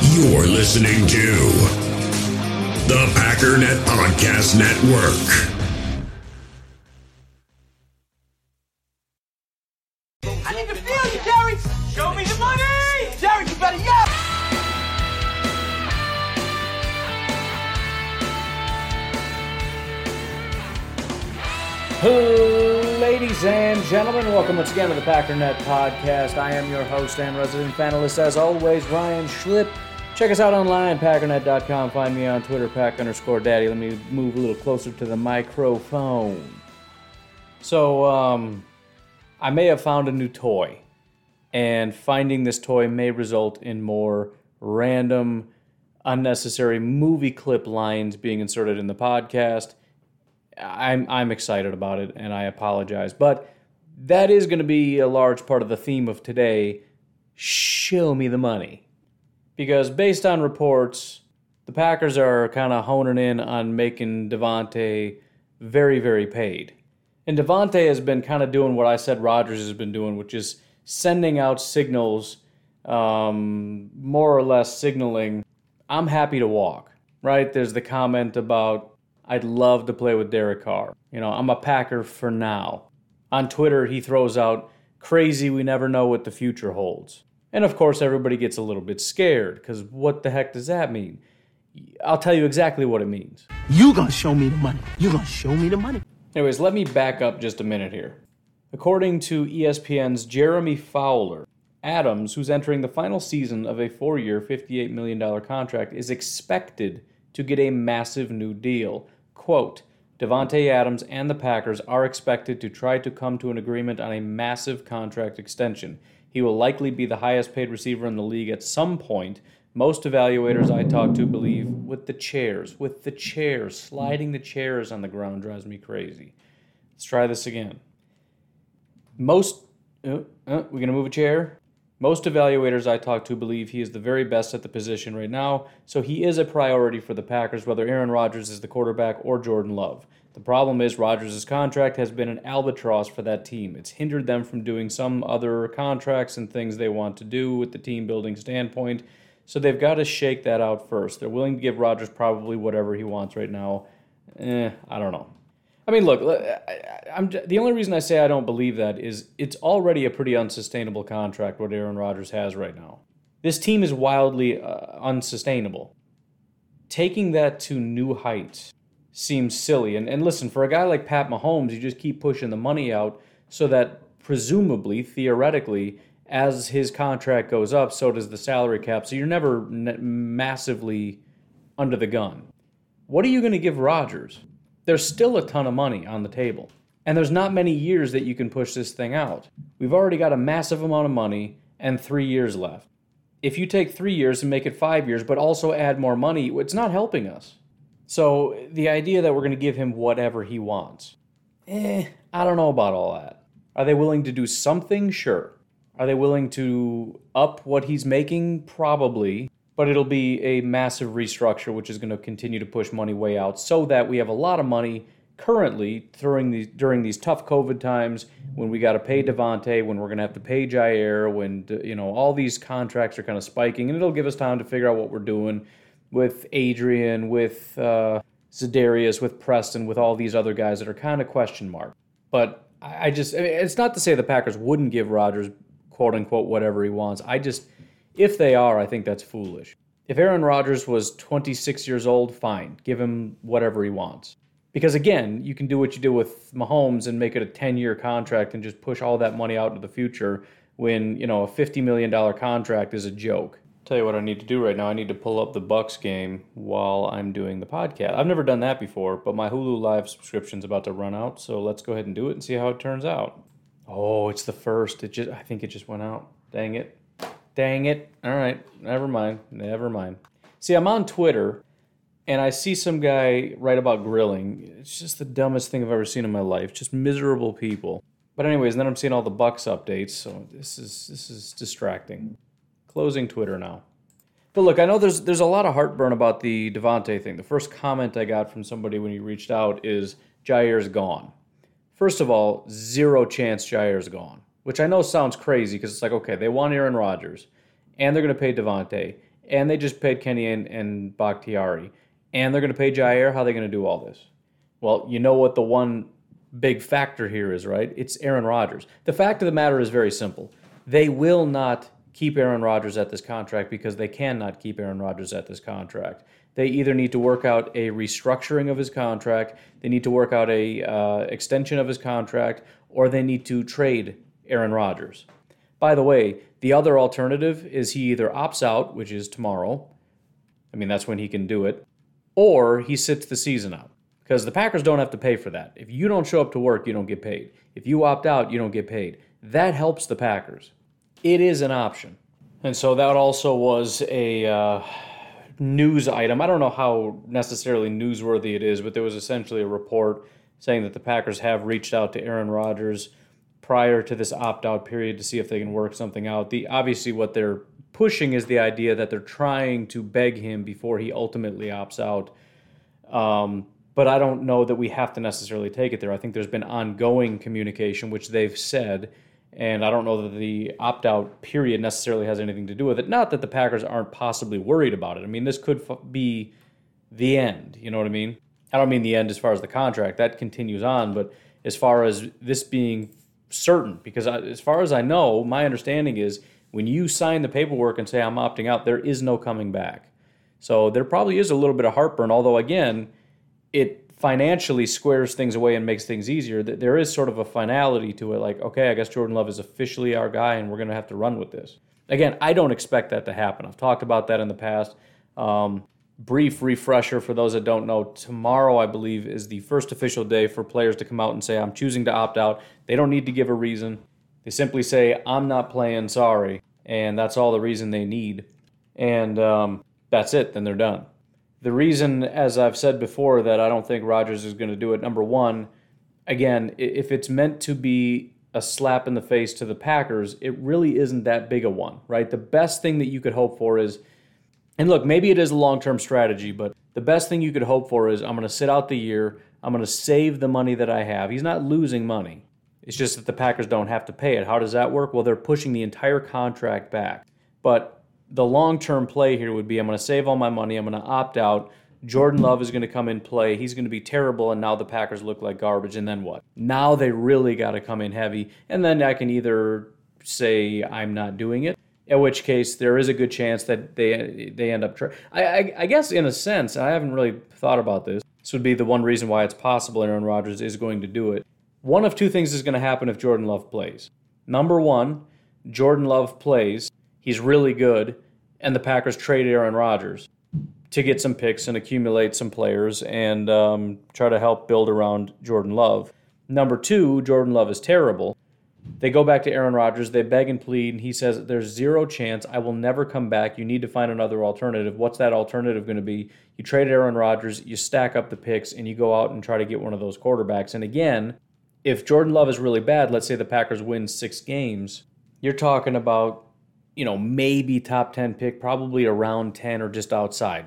You're listening to the Packernet Podcast Network. I need to feel you, Jerry! Show me the money! Jerry, you better yell! Ladies and gentlemen, welcome once again to the Packernet Podcast. I am your host and resident panelist, as always, Ryan Schlip. Check us out online, packernet.com. Find me on Twitter, pack_daddy. Let me move a little closer to the microphone. So, I may have found a new toy, and finding this toy may result in more random, unnecessary movie clip lines being inserted in the podcast. I'm excited about it, and I apologize. But that is going to be a large part of the theme of today. Show me the money. Because based on reports, the Packers are kind of honing in on making Davante very, very paid. And Davante has been kind of doing what I said Rodgers has been doing, which is sending out signals, more or less signaling, I'm happy to walk, right? There's the comment about, I'd love to play with Derek Carr. You know, I'm a Packer for now. On Twitter, he throws out, crazy, we never know what the future holds. And of course, everybody gets a little bit scared, because what the heck does that mean? I'll tell you exactly what it means. You gonna show me the money. You gonna show me the money. Anyways, let me back up just a minute here. According to ESPN's Jeremy Fowler, Adams, who's entering the final season of a 4-year, $58 million contract, is expected to get a massive new deal. Quote, Davante Adams and the Packers are expected to try to come to an agreement on a massive contract extension. He will likely be the highest paid receiver in the league at some point. Most evaluators I talk to believe with the chairs, sliding the chairs on the ground drives me crazy. Let's try this again. We're going to move a chair? Most evaluators I talk to believe he is the very best at the position right now, so he is a priority for the Packers, whether Aaron Rodgers is the quarterback or Jordan Love. The problem is Rodgers' contract has been an albatross for that team. It's hindered them from doing some other contracts and things they want to do with the team-building standpoint, so they've got to shake that out first. They're willing to give Rodgers probably whatever he wants right now. I don't know. I mean, look, the only reason I say I don't believe that is it's already a pretty unsustainable contract what Aaron Rodgers has right now. This team is wildly unsustainable. Taking that to new heights seems silly. And listen, for a guy like Pat Mahomes, you just keep pushing the money out so that presumably, theoretically, as his contract goes up, so does the salary cap. So you're never massively under the gun. What are you going to give Rodgers? There's still a ton of money on the table. And there's not many years that you can push this thing out. We've already got a massive amount of money and 3 years left. If you take 3 years and make it 5 years, but also add more money, it's not helping us. So the idea that we're going to give him whatever he wants, I don't know about all that. Are they willing to do something? Sure. Are they willing to up what he's making? Probably. But it'll be a massive restructure, which is going to continue to push money way out so that we have a lot of money currently during these tough COVID times when we got to pay Davante, when we're going to have to pay Jair, when all these contracts are kind of spiking, and it'll give us time to figure out what we're doing with Adrian, with Za'Darius, with Preston, with all these other guys that are kind of question mark. But it's not to say the Packers wouldn't give Rodgers, quote unquote, whatever he wants. If they are, I think that's foolish. If Aaron Rodgers was 26 years old, fine. Give him whatever he wants. Because again, you can do what you do with Mahomes and make it a 10-year contract and just push all that money out into the future when, a $50 million contract is a joke. Tell you what I need to do right now. I need to pull up the Bucks game while I'm doing the podcast. I've never done that before, but my Hulu Live subscription's about to run out, so let's go ahead and do it and see how it turns out. Oh, it's the first. I think it just went out. Dang it. All right, never mind. See, I'm on Twitter, and I see some guy write about grilling. It's just the dumbest thing I've ever seen in my life. Just miserable people. But anyways, then I'm seeing all the Bucks updates, so this is distracting. Closing Twitter now. But look, I know there's a lot of heartburn about the Davante thing. The first comment I got from somebody when he reached out is, Jair's gone. First of all, zero chance Jair's gone. Which I know sounds crazy because it's like, okay, they want Aaron Rodgers, and they're going to pay Davante, and they just paid Kenny and Bakhtiari, and they're going to pay Jair. How are they going to do all this? Well, you know what the one big factor here is, right? It's Aaron Rodgers. The fact of the matter is very simple. They will not keep Aaron Rodgers at this contract because they cannot keep Aaron Rodgers at this contract. They either need to work out a restructuring of his contract, they need to work out a extension of his contract, or they need to trade Aaron Rodgers. By the way, the other alternative is he either opts out, which is tomorrow. I mean, that's when he can do it, or he sits the season out. Because the Packers don't have to pay for that. If you don't show up to work, you don't get paid. If you opt out, you don't get paid. That helps the Packers. It is an option. And so that also was a news item. I don't know how necessarily newsworthy it is, but there was essentially a report saying that the Packers have reached out to Aaron Rodgers prior to this opt-out period to see if they can work something out. Obviously what they're pushing is the idea that they're trying to beg him before he ultimately opts out. But I don't know that we have to necessarily take it there. I think there's been ongoing communication, which they've said, and I don't know that the opt-out period necessarily has anything to do with it. Not that the Packers aren't possibly worried about it. I mean, this could be the end, you know what I mean? I don't mean the end as far as the contract. That continues on, but as far as this being certain, because as far as I know, my understanding is when you sign the paperwork and say I'm opting out, there is no coming back. So there probably is a little bit of heartburn, although again, it financially squares things away and makes things easier. There is sort of a finality to it, like, okay, I guess Jordan Love is officially our guy and we're going to have to run with this. Again, I don't expect that to happen. I've talked about that in the past. Brief refresher for those that don't know, tomorrow, I believe, is the first official day for players to come out and say, I'm choosing to opt out. They don't need to give a reason. They simply say, I'm not playing, sorry. And that's all the reason they need. And that's it, then they're done. The reason, as I've said before, that I don't think Rodgers is going to do it, number one, again, if it's meant to be a slap in the face to the Packers, it really isn't that big a one, right? The best thing that you could hope for is, and look, maybe it is a long-term strategy, but the best thing you could hope for is I'm going to sit out the year, I'm going to save the money that I have. He's not losing money. It's just that the Packers don't have to pay it. How does that work? Well, they're pushing the entire contract back. But the long-term play here would be I'm going to save all my money, I'm going to opt out, Jordan Love is going to come in play, he's going to be terrible, and now the Packers look like garbage, and then what? Now they really got to come in heavy, and then I can either say I'm not doing it, in which case there is a good chance that they end up... I guess in a sense, I haven't really thought about this, this would be the one reason why it's possible Aaron Rodgers is going to do it. One of two things is going to happen if Jordan Love plays. Number one, Jordan Love plays, he's really good, and the Packers trade Aaron Rodgers to get some picks and accumulate some players and try to help build around Jordan Love. Number two, Jordan Love is terrible. They go back to Aaron Rodgers, they beg and plead, and he says, there's zero chance, I will never come back, you need to find another alternative. What's that alternative going to be? You trade Aaron Rodgers, you stack up the picks, and you go out and try to get one of those quarterbacks. And again, if Jordan Love is really bad, let's say the Packers win 6 games, you're talking about, maybe top 10 pick, probably around 10 or just outside,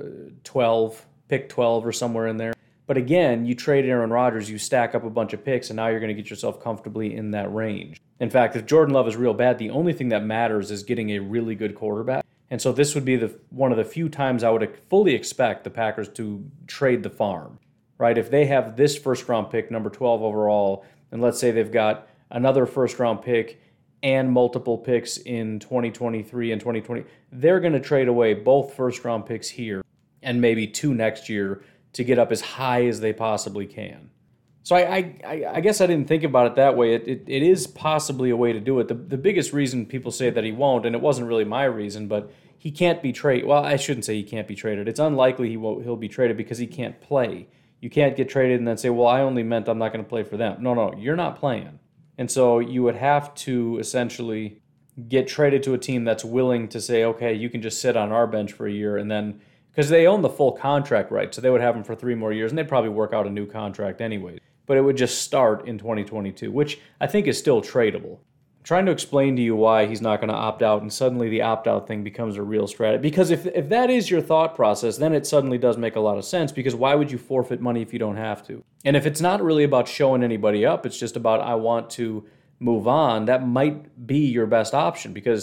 12, pick 12 or somewhere in there. But again, you trade Aaron Rodgers, you stack up a bunch of picks, and now you're going to get yourself comfortably in that range. In fact, if Jordan Love is real bad, the only thing that matters is getting a really good quarterback. And so this would be one of the few times I would fully expect the Packers to trade the farm, right? If they have this first-round pick, number 12 overall, and let's say they've got another first-round pick and multiple picks in 2023 and 2020, they're going to trade away both first-round picks here and maybe 2 next year to get up as high as they possibly can. So I guess I didn't think about it that way. It is possibly a way to do it. The biggest reason people say that he won't, and it wasn't really my reason, but he can't be traded. Well, I shouldn't say he can't be traded. It's unlikely he'll be traded because he can't play. You can't get traded and then say, well, I only meant I'm not going to play for them. No, you're not playing. And so you would have to essentially get traded to a team that's willing to say, okay, you can just sit on our bench for a year, and then, because they own the full contract right, so they would have him for 3 more years, and they'd probably work out a new contract anyway. But it would just start in 2022, which I think is still tradable. I'm trying to explain to you why he's not going to opt out, and suddenly the opt-out thing becomes a real strategy. Because if that is your thought process, then it suddenly does make a lot of sense, because why would you forfeit money if you don't have to? And if it's not really about showing anybody up, it's just about I want to move on, that might be your best option, because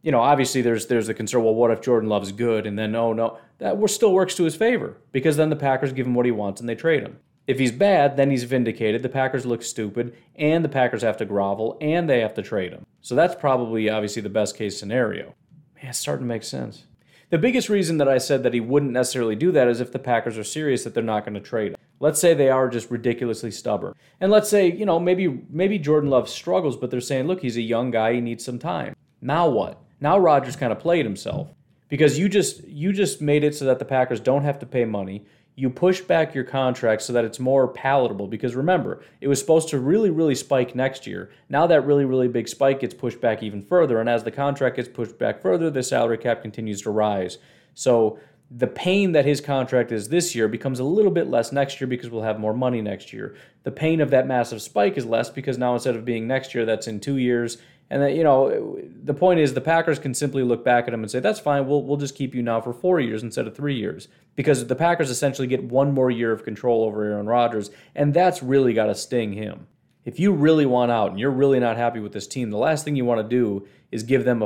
obviously there's the concern, well, what if Jordan Love's good? And then, oh, no, that still works to his favor because then the Packers give him what he wants and they trade him. If he's bad, then he's vindicated. The Packers look stupid, and the Packers have to grovel, and they have to trade him. So that's probably, obviously, the best-case scenario. Man, it's starting to make sense. The biggest reason that I said that he wouldn't necessarily do that is if the Packers are serious that they're not going to trade him. Let's say they are just ridiculously stubborn. And let's say, maybe Jordan Love struggles, but they're saying, look, he's a young guy, he needs some time. Now what? Now Rodgers kind of played himself. Because you just made it so that the Packers don't have to pay money. You push back your contract so that it's more palatable. Because remember, it was supposed to really, really spike next year. Now that really, really big spike gets pushed back even further. And as the contract gets pushed back further, the salary cap continues to rise. So the pain that his contract is this year becomes a little bit less next year because we'll have more money next year. The pain of that massive spike is less because now instead of being next year, that's in 2 years. And then, the point is the Packers can simply look back at him and say, that's fine, we'll just keep you now for 4 years instead of 3 years. Because the Packers essentially get one more year of control over Aaron Rodgers, and that's really got to sting him. If you really want out and you're really not happy with this team, the last thing you want to do is give them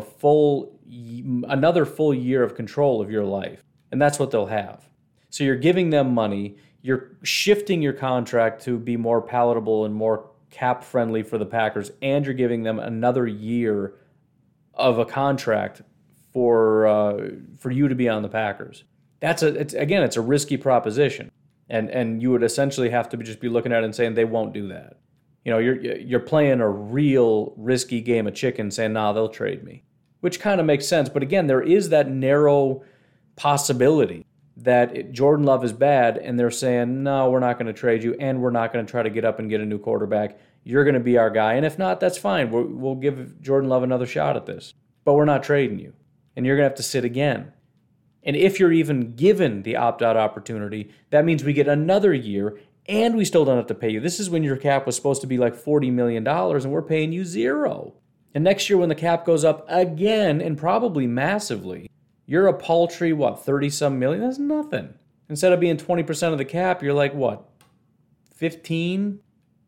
another full year of control of your life. And that's what they'll have. So you're giving them money, you're shifting your contract to be more palatable and more cap-friendly for the Packers, and you're giving them another year of a contract for you to be on the Packers. It's a risky proposition, and you would essentially have to just be looking at it and saying they won't do that. You're playing a real risky game of chicken, saying, nah, they'll trade me, which kind of makes sense. But again, there is that narrow possibility that Jordan Love is bad, and they're saying, no, we're not going to trade you, and we're not going to try to get up and get a new quarterback. You're going to be our guy, and if not, that's fine. We'll give Jordan Love another shot at this. But we're not trading you, and you're going to have to sit again. And if you're even given the opt-out opportunity, that means we get another year, and we still don't have to pay you. This is when your cap was supposed to be like $40 million, and we're paying you $0. And next year when the cap goes up again, and probably massively, you're a paltry, 30-some million? That's nothing. Instead of being 20% of the cap, you're like, 15?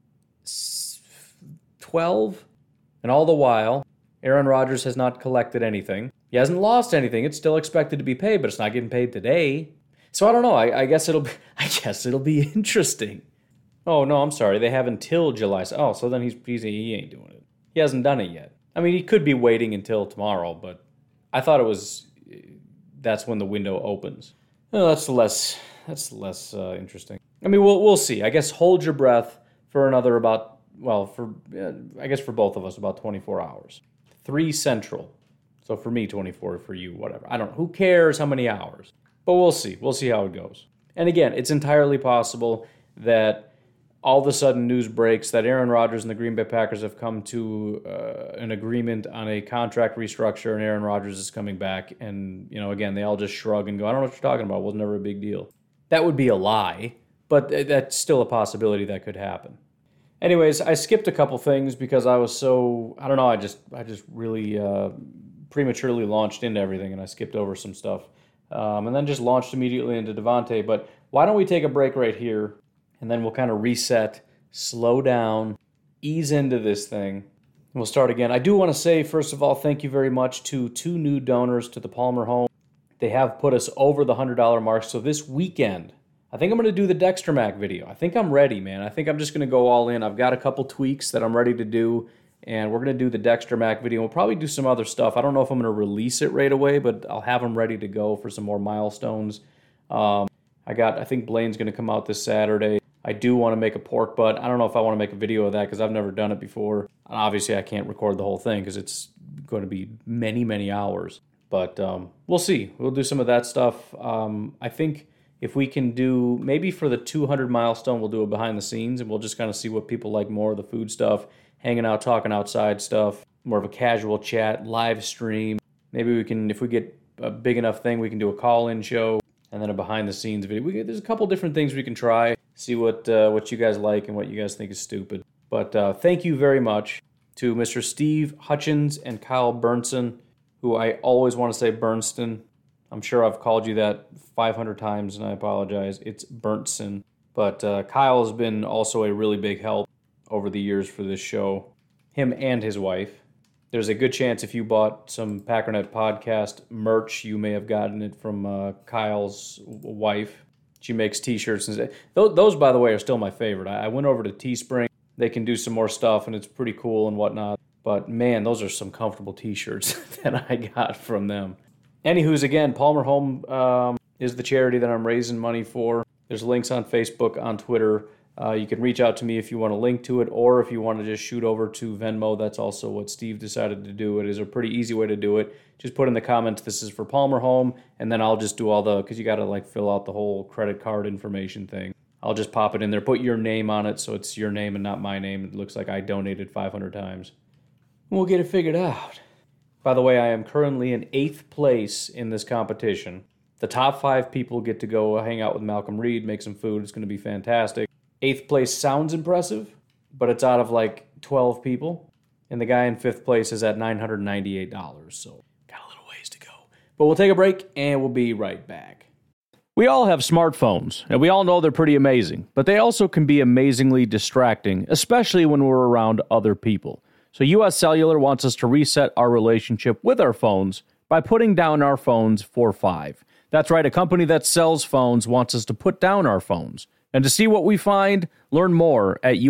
12? And all the while, Aaron Rodgers has not collected anything. He hasn't lost anything. It's still expected to be paid, but it's not getting paid today. So I don't know. I guess it'll be interesting. Oh, no, I'm sorry. They have until July. Oh, so then he ain't doing it. He hasn't done it yet. I mean, he could be waiting until tomorrow, but I thought that's when the window opens. No, that's less interesting. I mean, we'll see. I guess hold your breath for another I guess for both of us, about 24 hours. 3 Central. So for me, 24, for you, whatever. I don't know. Who cares how many hours? But we'll see. We'll see how it goes. And again, it's entirely possible that all of a sudden news breaks that Aaron Rodgers and the Green Bay Packers have come to an agreement on a contract restructure, and Aaron Rodgers is coming back. And, again, they all just shrug and go, I don't know what you're talking about. It was never a big deal. That would be a lie, but that's still a possibility that could happen. Anyways, I skipped a couple things because I was I just really prematurely launched into everything, and I skipped over some stuff. And then just launched immediately into Devontae. But why don't we take a break right here, and then we'll kind of reset, slow down, ease into this thing, and we'll start again. I do want to say, first of all, thank you very much to 2 new donors to the Palmer Home. They have put us over the $100 mark, so this weekend, I think I'm going to do the Dexter Mac video. I think I'm ready, man. I think I'm just going to go all in. I've got a couple tweaks that I'm ready to do, and we're going to do the Dexter Mac video. We'll probably do some other stuff. I don't know if I'm going to release it right away, but I'll have them ready to go for some more milestones. I think Blaine's going to come out this Saturday. I do want to make a pork butt. I don't know if I want to make a video of that because I've never done it before. And obviously, I can't record the whole thing because it's going to be many, many hours. But we'll see. We'll do some of that stuff. I think if we can do, maybe for the 200 milestone, we'll do it behind the scenes, and we'll just kind of see what people like more of the food stuff, hanging out, talking outside stuff, more of a casual chat, live stream. Maybe we can, if we get a big enough thing, we can do a call-in show and then a behind-the-scenes video. There's a couple different things we can try, see what you guys like and what you guys think is stupid. But thank you very much to Mr. Steve Hutchins and Kyle Bernson, who I always want to say Bernston. I'm sure I've called you that 500 times, and I apologize. It's Berntson. But Kyle has been also a really big help over the years for this show. Him and his wife. There's a good chance if you bought some Packernet podcast merch, you may have gotten it from Kyle's wife. She makes t-shirts. And those, by the way, are still my favorite. I went over to Teespring. They can do some more stuff, and it's pretty cool and whatnot. But, man, those are some comfortable t-shirts that I got from them. Anywho's, again, Palmer Home is the charity that I'm raising money for. There's links on Facebook, on Twitter. You can reach out to me if you want a link to it, or if you want to just shoot over to Venmo. That's also what Steve decided to do. It is a pretty easy way to do it. Just put in the comments, this is for Palmer Home, and then I'll just do all the, because you got to like fill out the whole credit card information thing. I'll just pop it in there, put your name on it, so it's your name and not my name. It looks like I donated 500 times. We'll get it figured out. By the way, I am currently in 8th place in this competition. The top 5 people get to go hang out with Malcolm Reed, make some food. It's going to be fantastic. 8th place sounds impressive, but it's out of like 12 people. And the guy in 5th place is at $998, so got a little ways to go. But we'll take a break, and we'll be right back. We all have smartphones, and we all know they're pretty amazing, but they also can be amazingly distracting, especially when we're around other people. So US Cellular wants us to reset our relationship with our phones by putting down our phones for $5. That's right, a company that sells phones wants us to put down our phones. And to see what we find, learn more at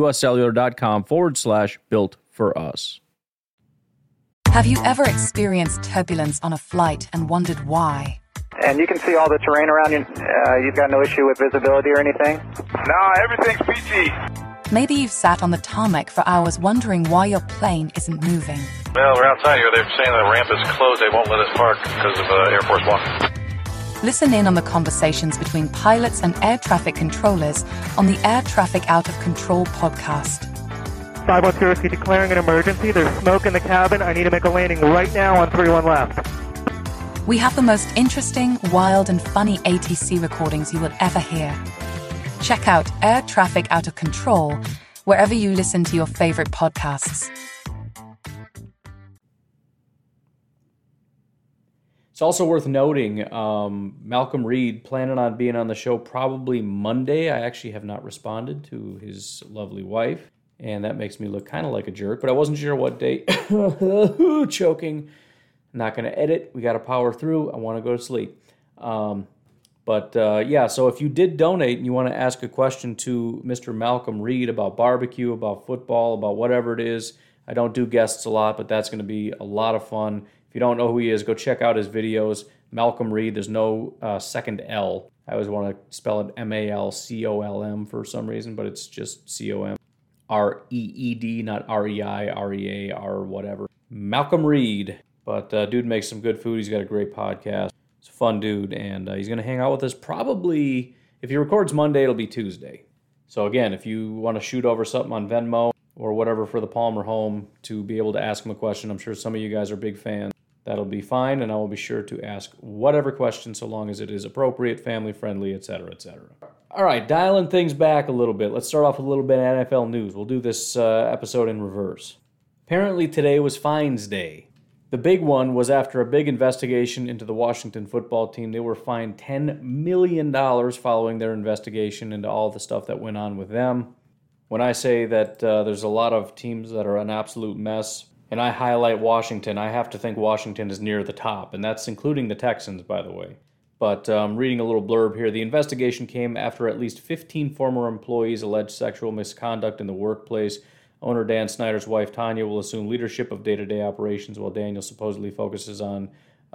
uscellular.com/built-for-us. Have you ever experienced turbulence on a flight and wondered why? And you can see all the terrain around you. You've got no issue with visibility or anything? No, everything's PG. Maybe you've sat on the tarmac for hours wondering why your plane isn't moving. Well, we're outside here. They're saying the ramp is closed. They won't let us park because of Air Force One. Listen in on the conversations between pilots and air traffic controllers on the Air Traffic Out of Control podcast. 510 declaring an emergency. There's smoke in the cabin. I need to make a landing right now on 31 left. We have the most interesting, wild, and funny ATC recordings you will ever hear. Check out Air Traffic Out of Control wherever you listen to your favorite podcasts. It's also worth noting, Malcolm Reed planning on being on the show probably Monday. I actually have not responded to his lovely wife, and that makes me look kind of like a jerk, but I wasn't sure what date. Choking. Not going to edit. We got to power through. I want to go to sleep. So if you did donate and you want to ask a question to Mr. Malcolm Reed about barbecue, about football, about whatever it is, I don't do guests a lot, but that's going to be a lot of fun. If you don't know who he is, go check out his videos. Malcolm Reed, there's no second L. I always want to spell it M-A-L-C-O-L-M for some reason, but it's just C-O-M. R-E-E-D, not R-E-I, R-E-A, R whatever. Malcolm Reed. But dude makes some good food. He's got a great podcast. He's a fun dude, and he's going to hang out with us probably, if he records Monday, it'll be Tuesday. So again, if you want to shoot over something on Venmo or whatever for the Palmer Home to be able to ask him a question, I'm sure some of you guys are big fans. That'll be fine, and I will be sure to ask whatever question so long as it is appropriate, family-friendly, etc., etc. All right, dialing things back a little bit. Let's start off with a little bit of NFL news. We'll do this episode in reverse. Apparently today was Fines Day. The big one was after a big investigation into the Washington football team. They were fined $10 million following their investigation into all the stuff that went on with them. When I say that there's a lot of teams that are an absolute mess, and I highlight Washington, I have to think Washington is near the top, and that's including the Texans, by the way. But reading a little blurb here, the investigation came after at least 15 former employees alleged sexual misconduct in the workplace. Owner Dan Snyder's wife, Tanya, will assume leadership of day-to-day operations while Daniel supposedly focuses on,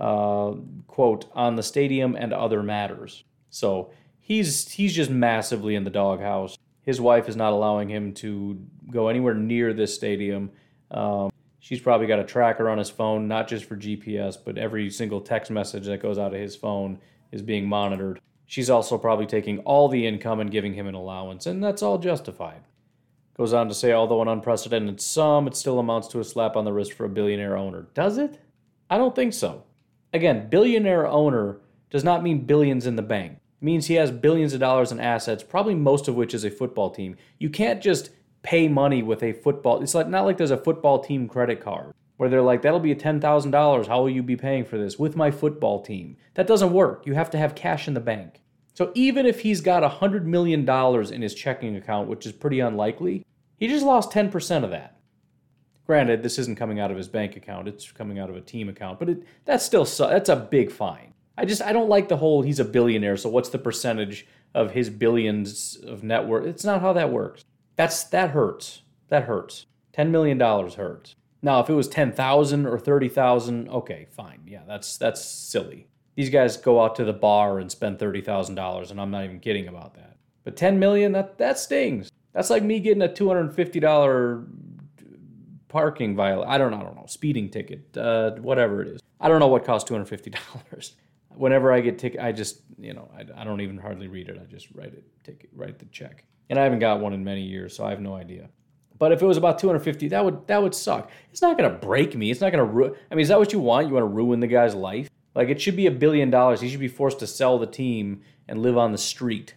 quote, on the stadium and other matters. So he's just massively in the doghouse. His wife is not allowing him to go anywhere near this stadium. She's probably got a tracker on his phone, not just for GPS, but every single text message that goes out of his phone is being monitored. She's also probably taking all the income and giving him an allowance, and that's all justified. Goes on to say, although an unprecedented sum, it still amounts to a slap on the wrist for a billionaire owner. Does it? I don't think so. Again, billionaire owner does not mean billions in the bank. It means he has billions of dollars in assets, probably most of which is a football team. You can't just pay money with a football. It's like not like there's a football team credit card where they're like, that'll be $10,000. How will you be paying for this? With my football team. That doesn't work. You have to have cash in the bank. So even if he's got $100 million in his checking account, which is pretty unlikely, he just lost 10% of that. Granted, this isn't coming out of his bank account. It's coming out of a team account. But that's a big fine. I don't like the whole he's a billionaire, so what's the percentage of his billions of net worth? It's not how that works. That hurts. That hurts. $10 million hurts. Now, if it was $10,000 or $30,000, okay, fine. Yeah, that's silly. These guys go out to the bar and spend $30,000, and I'm not even kidding about that. But $10 million, that stings. That's like me getting a $250 parking violation. I don't know, speeding ticket, whatever it is. I don't know what costs $250. Whenever I get ticket, I just, I don't even hardly read it. I just write the check. And I haven't got one in many years, so I have no idea. But if it was about $250, that would suck. It's not going to break me. It's not going to ruin. I mean, is that what you want? You want to ruin the guy's life? Like, it should be $1 billion. He should be forced to sell the team and live on the street.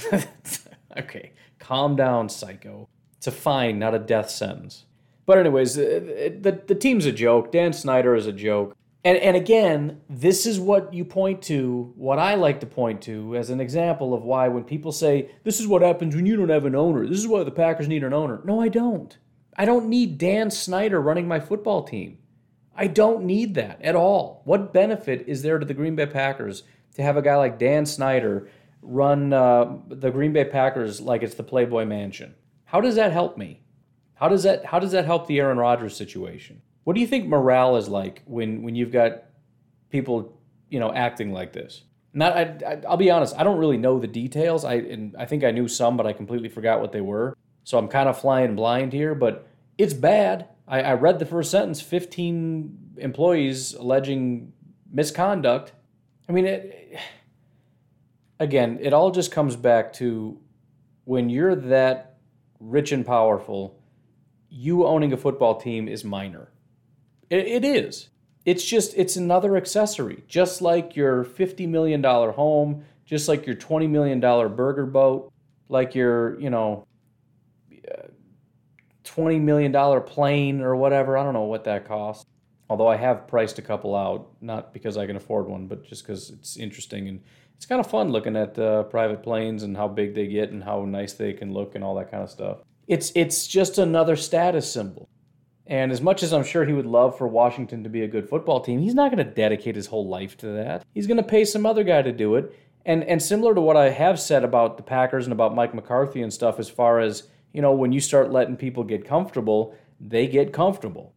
Okay, calm down, psycho. It's a fine, not a death sentence. But anyways, the team's a joke. Dan Snyder is a joke. And again, this is what you point to, what I like to point to as an example of why when people say, this is what happens when you don't have an owner. This is why the Packers need an owner. No, I don't. I don't need Dan Snyder running my football team. I don't need that at all. What benefit is there to the Green Bay Packers to have a guy like Dan Snyder run the Green Bay Packers like it's the Playboy Mansion? How does that help me? How does that help the Aaron Rodgers situation? What do you think morale is like when you've got people, acting like this? I'll be honest, I don't really know the details. I think I knew some, but I completely forgot what they were. So I'm kind of flying blind here, but it's bad. I read the first sentence, 15 employees alleging misconduct. I mean, again, it all just comes back to when you're that rich and powerful, you owning a football team is minor. It is. It's another accessory. Just like your $50 million home, just like your $20 million burger boat, like your, $20 million plane or whatever. I don't know what that costs. Although I have priced a couple out, not because I can afford one, but just because it's interesting. And it's kind of fun looking at private planes and how big they get and how nice they can look and all that kind of stuff. It's just another status symbol. And as much as I'm sure he would love for Washington to be a good football team, he's not going to dedicate his whole life to that. He's going to pay some other guy to do it. And similar to what I have said about the Packers and about Mike McCarthy and stuff, as far as, when you start letting people get comfortable, they get comfortable.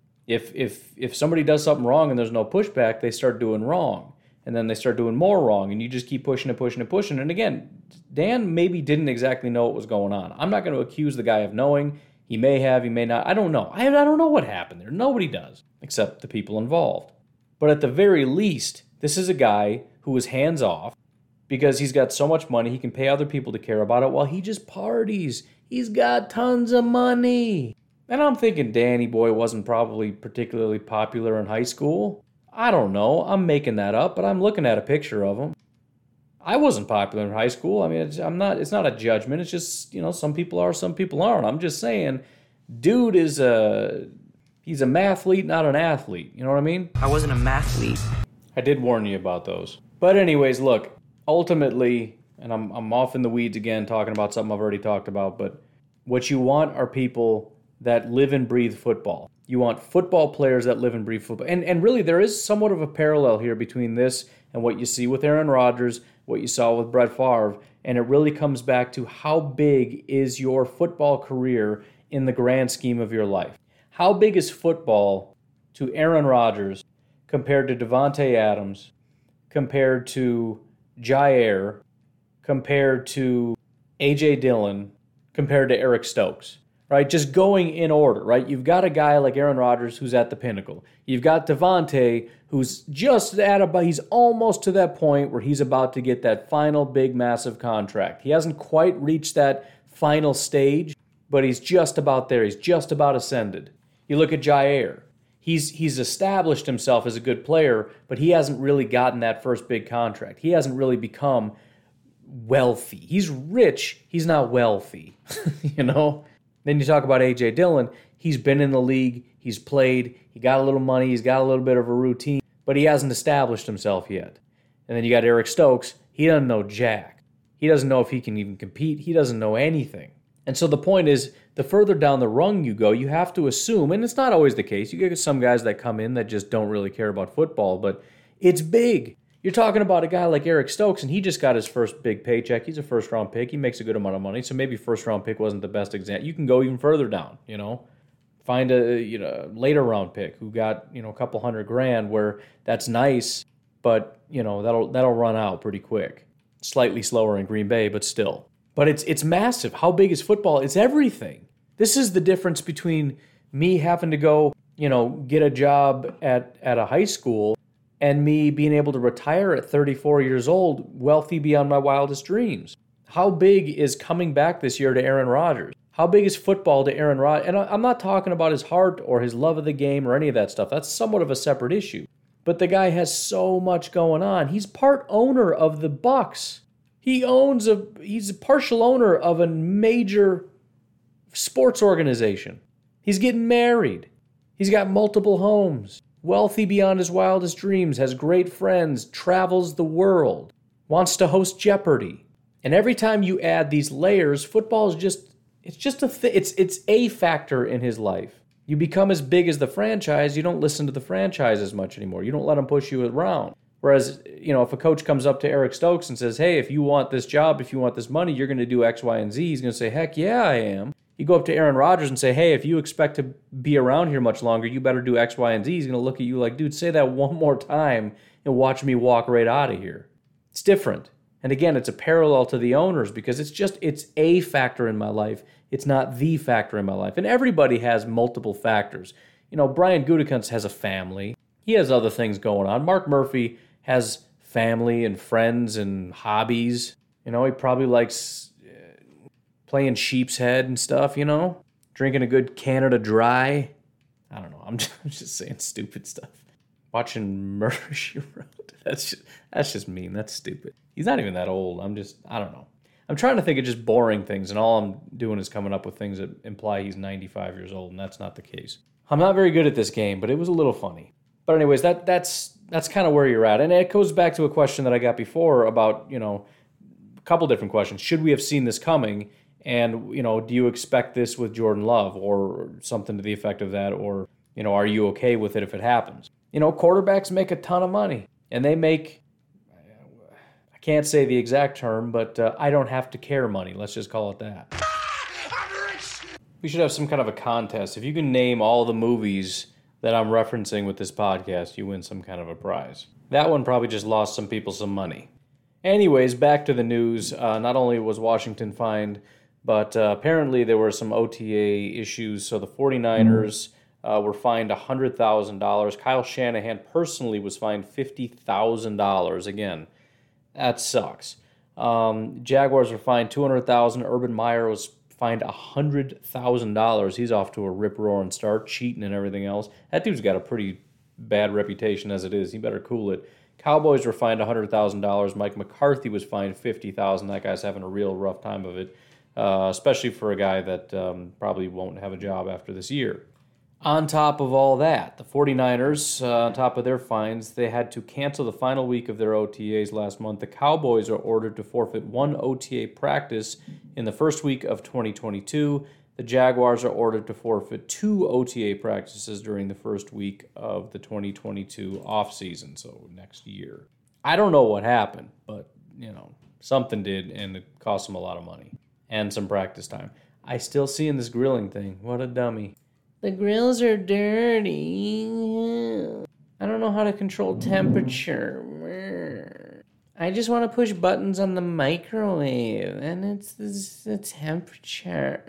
If somebody does something wrong and there's no pushback, they start doing wrong. And then they start doing more wrong, and you just keep pushing and pushing and pushing. And again, Dan maybe didn't exactly know what was going on. I'm not going to accuse the guy of knowing. He may have, he may not. I don't know. I don't know what happened there. Nobody does, except the people involved. But at the very least, this is a guy who is hands-off because he's got so much money, he can pay other people to care about it while he just parties. He's got tons of money. And I'm thinking Danny Boy wasn't probably particularly popular in high school. I don't know. I'm making that up, but I'm looking at a picture of him. I wasn't popular in high school. I mean, it's not a judgment. It's just, some people are, some people aren't. I'm just saying, dude he's a mathlete, not an athlete. You know what I mean? I wasn't a mathlete. I did warn you about those. But anyways, look, ultimately, and I'm off in the weeds again talking about something I've already talked about, but what you want are people that live and breathe football. You want football players that live and breathe football. And really, there is somewhat of a parallel here between this and what you see with Aaron Rodgers, what you saw with Brett Favre, and it really comes back to how big is your football career in the grand scheme of your life. How big is football to Aaron Rodgers compared to Davante Adams, compared to Jair, compared to A.J. Dillon, compared to Eric Stokes? Right, just going in order, right? You've got a guy like Aaron Rodgers who's at the pinnacle. You've got Davante who's just he's almost to that point where he's about to get that final big massive contract. He hasn't quite reached that final stage, but he's just about there. He's just about ascended. You look at Jair. He's established himself as a good player, but he hasn't really gotten that first big contract. He hasn't really become wealthy. He's rich, he's not wealthy, Then you talk about A.J. Dillon. He's been in the league. He's played. He got a little money. He's got a little bit of a routine, but he hasn't established himself yet. And then you got Eric Stokes. He doesn't know jack. He doesn't know if he can even compete. He doesn't know anything. And so the point is, the further down the rung you go, you have to assume, and it's not always the case, you get some guys that come in that just don't really care about football, but it's big. You're talking about a guy like Eric Stokes, and he just got his first big paycheck. He's a first-round pick. He makes a good amount of money, so maybe first-round pick wasn't the best example. You can go even further down, Find a later-round pick who got, a couple $100,000 where that's nice, but, that'll run out pretty quick. Slightly slower in Green Bay, but still. But it's massive. How big is football? It's everything. This is the difference between me having to go, get a job at a high school and me being able to retire at 34 years old, wealthy beyond my wildest dreams. How big is coming back this year to Aaron Rodgers? How big is football to Aaron Rodgers? And I'm not talking about his heart or his love of the game or any of that stuff. That's somewhat of a separate issue. But the guy has so much going on. He's part owner of the Bucs. He's a partial owner of a major sports organization. He's getting married. He's got multiple homes. Wealthy beyond his wildest dreams, has great friends, travels the world, wants to host Jeopardy. And every time you add these layers, football is it's a factor in his life. You become as big as the franchise, you don't listen to the franchise as much anymore. You don't let them push you around. Whereas, if a coach comes up to Eric Stokes and says, hey, if you want this job, if you want this money, you're going to do X, Y, and Z, he's going to say, heck yeah, I am. You go up to Aaron Rodgers and say, hey, if you expect to be around here much longer, you better do X, Y, and Z. He's going to look at you like, dude, say that one more time and watch me walk right out of here. It's different. And again, it's a parallel to the owners because it's a factor in my life. It's not the factor in my life. And everybody has multiple factors. Brian Gutekunst has a family. He has other things going on. Mark Murphy has family and friends and hobbies. He probably likes playing sheep's head and stuff, drinking a good Canada Dry. I don't know. I'm just saying stupid stuff. Watching Murder, She Wrote. That's just mean. That's stupid. He's not even that old. I don't know. I'm trying to think of just boring things, and all I'm doing is coming up with things that imply he's 95 years old, and that's not the case. I'm not very good at this game, but it was a little funny. But anyways, that's kind of where you're at. And it goes back to a question that I got before about, a couple different questions. Should we have seen this coming? And, do you expect this with Jordan Love or something to the effect of that? Or, are you okay with it if it happens? Quarterbacks make a ton of money. And they make, I can't say the exact term, but I don't have to care money. Let's just call it that. We should have some kind of a contest. If you can name all the movies that I'm referencing with this podcast, you win some kind of a prize. That one probably just lost some people some money. Anyways, back to the news. Not only was Washington fined, but apparently there were some OTA issues. So the 49ers were fined $100,000. Kyle Shanahan personally was fined $50,000. Again, that sucks. Jaguars were fined $200,000. Urban Meyer was fined $100,000. He's off to a rip-roaring start, cheating and everything else. That dude's got a pretty bad reputation as it is. He better cool it. Cowboys were fined $100,000. Mike McCarthy was fined $50,000. That guy's having a real rough time of it, especially for a guy that probably won't have a job after this year. On top of all that, the 49ers, on top of their fines, they had to cancel the final week of their OTAs last month. The Cowboys are ordered to forfeit one OTA practice in the first week of 2022. The Jaguars are ordered to forfeit two OTA practices during the first week of the 2022 offseason, so next year. I don't know what happened, but, something did, and it cost them a lot of money and some practice time. I still see in this grilling thing. What a dummy. The grills are dirty. I don't know how to control temperature. I just want to push buttons on the microwave, and it's the temperature.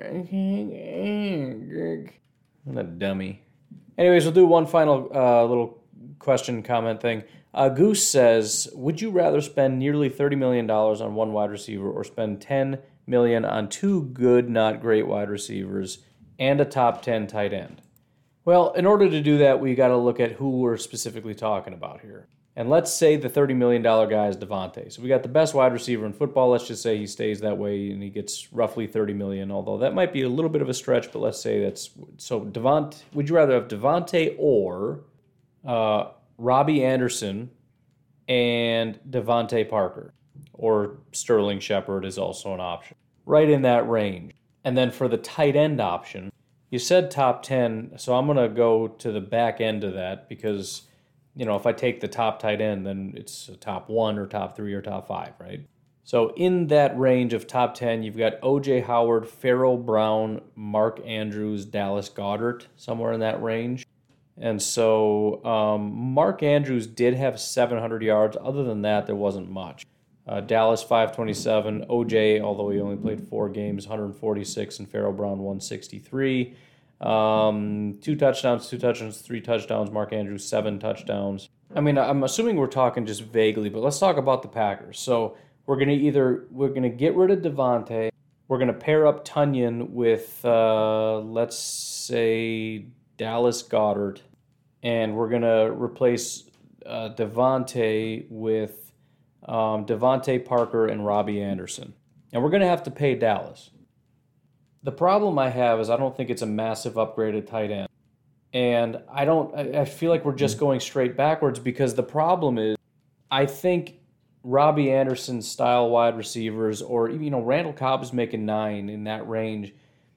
What a dummy. Anyways, we'll do one final little question comment thing. Goose says, would you rather spend nearly $30 million on one wide receiver or spend $10 million on two good, not great wide receivers and a top 10 tight end? Well, in order to do that, we got to look at who we're specifically talking about here. And let's say the $30 million guy is Devontae. So we got the best wide receiver in football. Let's just say he stays that way and he gets roughly $30 million, although that might be a little bit of a stretch, but let's say that's... So would you rather have Devontae or Robbie Anderson and Devontae Parker? Or Sterling Shepard is also an option. Right in that range. And then for the tight end option, you said top 10, so I'm going to go to the back end of that because, if I take the top tight end, then it's a top 1 or top 3 or top 5, right? So in that range of top 10, you've got O.J. Howard, Farrell Brown, Mark Andrews, Dallas Goedert, somewhere in that range. And so Mark Andrews did have 700 yards. Other than that, there wasn't much. Dallas 527, OJ, although he only played 4 games, 146, and Farrell Brown 163. 2 touchdowns, 3 touchdowns. Mark Andrews 7 touchdowns. I mean, I'm assuming we're talking just vaguely, but let's talk about the Packers. So we're gonna get rid of Devontae. We're gonna pair up Tonyan with let's say Dallas Goedert, and we're gonna replace Devontae with Devontae Parker and Robbie Anderson. And we're going to have to pay Dallas. The problem I have is I don't think it's a massive upgraded tight end. And I feel like we're just going straight backwards because the problem is I think Robbie Anderson style wide receivers or, Randall Cobb is making 9 in that range.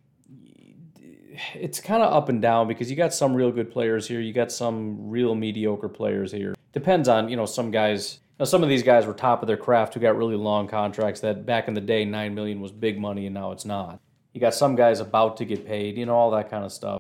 It's kind of up and down because you got some real good players here. You got some real mediocre players here. Depends on, some guys. Now, some of these guys were top of their craft who got really long contracts that back in the day, $9 million was big money and now it's not. You got some guys about to get paid, all that kind of stuff.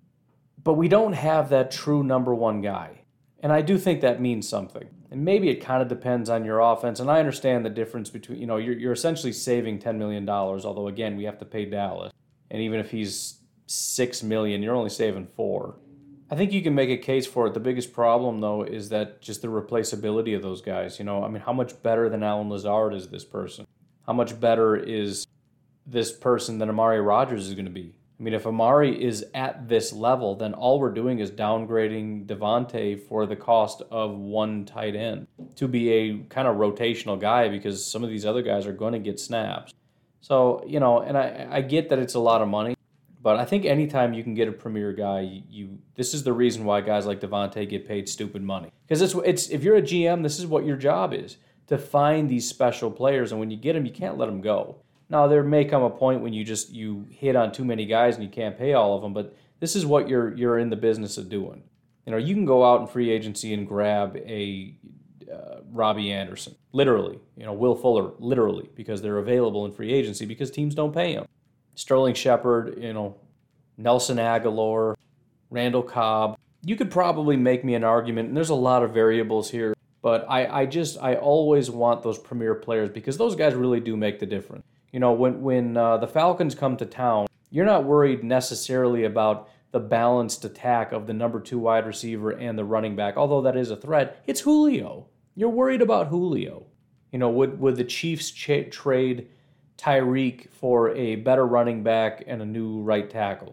But we don't have that true number 1 guy. And I do think that means something. And maybe it kind of depends on your offense. And I understand the difference between, you're essentially saving $10 million, although, again, we have to pay Dallas. And even if he's $6 million, you're only saving 4. I think you can make a case for it. The biggest problem, though, is that just the replaceability of those guys. How much better than Allen Lazard is this person? How much better is this person than Amari Rodgers is going to be? If Amari is at this level, then all we're doing is downgrading Devontae for the cost of 1 tight end to be a kind of rotational guy because some of these other guys are going to get snaps. So, and I get that it's a lot of money. But I think anytime you can get a premier guy, this is the reason why guys like Devontae get paid stupid money. Because it's if you're a GM, this is what your job is, to find these special players, and when you get them, you can't let them go. Now, there may come a point when you hit on too many guys and you can't pay all of them, but this is what you're in the business of doing. You can go out in free agency and grab a Robbie Anderson, literally. Will Fuller, literally, because they're available in free agency because teams don't pay them. Sterling Shepard, Nelson Aguilar, Randall Cobb. You could probably make me an argument, and there's a lot of variables here, but I always want those premier players because those guys really do make the difference. When the Falcons come to town, you're not worried necessarily about the balanced attack of the number 2 wide receiver and the running back, although that is a threat. It's Julio. You're worried about Julio. Would the Chiefs trade Tyreek for a better running back and a new right tackle?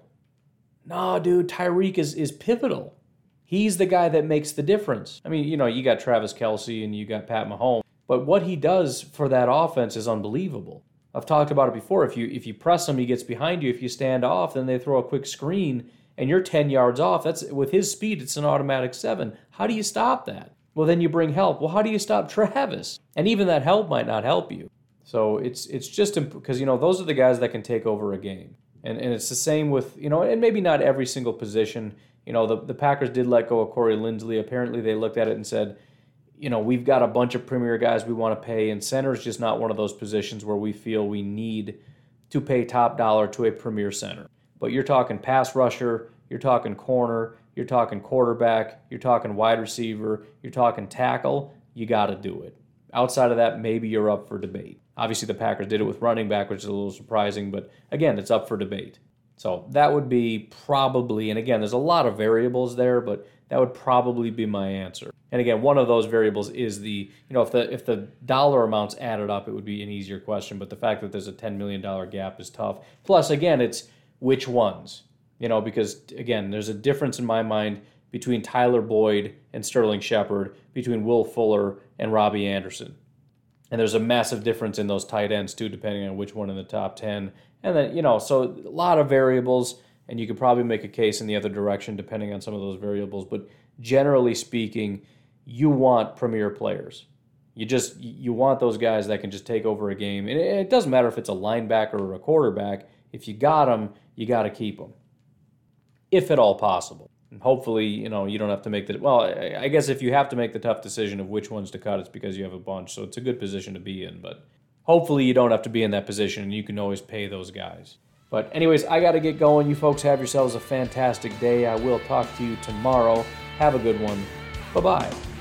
No, dude, Tyreek is pivotal. He's the guy that makes the difference. You got Travis Kelce and you got Pat Mahomes, but what he does for that offense is unbelievable. I've talked about it before. If you press him, he gets behind you. If you stand off, then they throw a quick screen and you're 10 yards off. That's with his speed, it's an automatic 7. How do you stop that? Well, then you bring help. Well, how do you stop Travis? And even that help might not help you. So it's just because, those are the guys that can take over a game. And it's the same with, and maybe not every single position. The Packers did let go of Corey Linsley. Apparently they looked at it and said, we've got a bunch of premier guys we want to pay, and center is just not one of those positions where we feel we need to pay top dollar to a premier center. But you're talking pass rusher, you're talking corner, you're talking quarterback, you're talking wide receiver, you're talking tackle, you got to do it. Outside of that, maybe you're up for debate. Obviously, the Packers did it with running back, which is a little surprising, but again, it's up for debate. So that would be probably, and again, there's a lot of variables there, but that would probably be my answer. And again, one of those variables is if the dollar amounts added up, it would be an easier question, but the fact that there's a $10 million gap is tough. Plus, again, it's which ones, because again, there's a difference in my mind between Tyler Boyd and Sterling Shepard, between Will Fuller and Robbie Anderson. And there's a massive difference in those tight ends, too, depending on which one in the top 10. And then, so a lot of variables, and you could probably make a case in the other direction depending on some of those variables. But generally speaking, you want premier players. You want those guys that can just take over a game. And it doesn't matter if it's a linebacker or a quarterback. If you got them, you got to keep them, if at all possible. And hopefully, you don't have to make the... Well, I guess if you have to make the tough decision of which ones to cut, it's because you have a bunch. So it's a good position to be in. But hopefully you don't have to be in that position, and you can always pay those guys. But anyways, I got to get going. You folks have yourselves a fantastic day. I will talk to you tomorrow. Have a good one. Bye-bye.